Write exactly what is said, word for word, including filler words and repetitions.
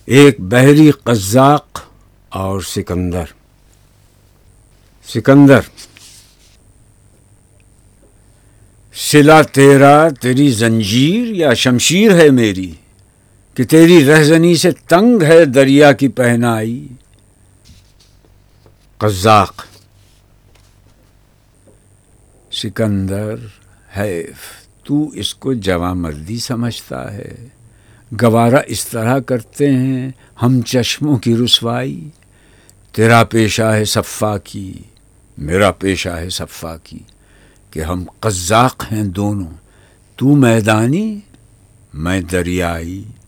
एक बहरी कज़्ज़ाक़ और सिकंदर। सिकंदर, सिला तेरा तेरी जंजीर या शमशीर है मेरी, कि तेरी रहजनी से तंग है दरिया की पहनाई। कज़्ज़ाक़, सिकंदर हैफ तू इसको जवामर्दी समझता है। गवारा इस तरह करते हैं हम चश्मों की रुसवाई। तेरा पेशा है सफ़ाकी, मेरा पेशा है सफ़ाकी, कि हम कज़्ज़ाक़ हैं दोनों, तू मैदानी मैं दरियाई।